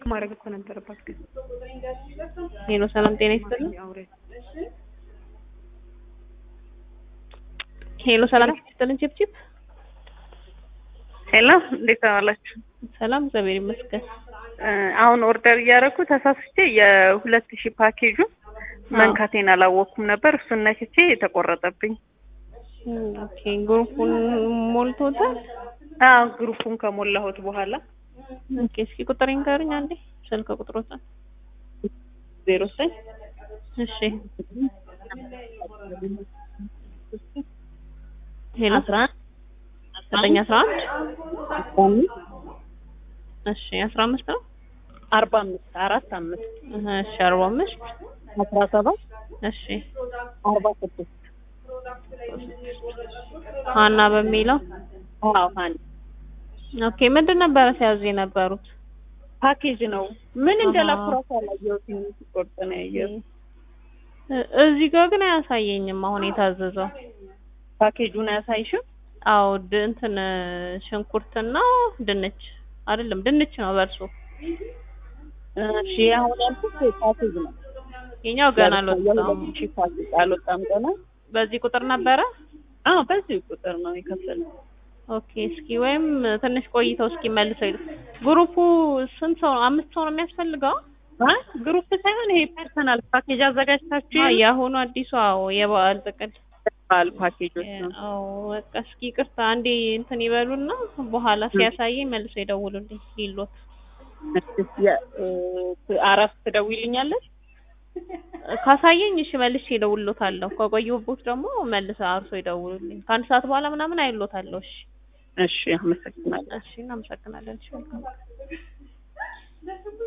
ማድረግ እኮ ነበረባት ግን ሄሎ ሰላም ጤና ይስጥልኝ። ሄሎ ሰላም ይስጥልኝ። ቺፕ ሄሎ እንዴት ዋላችሁ? ሰላም እግዚአብሔር ይመስገን። አሁን ኦርደር እያደረኩ ተሳስቼ የ2000 ፓኬጁ መንካቴን አላወኩም ነበር። እሱን ነክቼ የተቆረጠብኝ። ኦኬ ግሩፑን ሞልቶታል? አዎ ግሩፑን ከሞላሁት በኋላ ኦኬ እስኪ ቁጥሬን ጋርኝ አንዴ ስልክ ቁጥሮታል 09 እሺ ሄሎ 911 እሺ 15 ነው 45 እሺ 45 17 እሺ 46 ሃና በሚለው አዎ ሃና ኦኬ ምንድን ነበር ሲያዙ የነበሩት? ፓኬጅ ነው። ምን እንደላኩራሱ አላየሁትም። ሲቆርጥ ነው ያየሁት። እዚህ ጋር ግን አያሳየኝም አሁን የታዘዘው። ፓኬጁን አያሳይሽም? አዎ እንትን ሽንኩርትና ድንች አይደለም ድንች ነው በርሶ። እሺ አሁን ያልኩት ፓኬጅ ነው። የኛው ገና አልወጣም። አልወጣም ገና። በዚህ ቁጥር ነበረ? አዎ በዚህ ቁጥር ነው የከፈለው። ኦኬ እስኪ ወይም ትንሽ ቆይተው እስኪ መልሰው ግሩፑ ስንት ሰው ነው? 5 ሰው ነው የሚያስፈልገው? ግሩፕ ሳይሆን ይሄ ፐርሰናል ፓኬጅ አዘጋጅታችሁ ያሁኑ አዲሱ አዎ የበዓል ጥቅል በዓል ፓኬጆች ነው። አዎ በቃ እስኪ ይቅርታ አንዴ እንትን ይበሉና በኋላ ሲያሳየኝ መልሰው ይደውሉልኝ ሊሎት። አራት ትደውይልኛለሽ? ካሳየኝ እሺ መልሼ እደውልሎታለሁ። ከቆየሁበት ደግሞ መልሰው አርሶ ይደውሉልኝ። ከአንድ ሰዓት በኋላ ምናምን አይሎታለሁ። እሺ እሺ አመሰግናለሁ። እሺ እናመሰግናለን። እሺ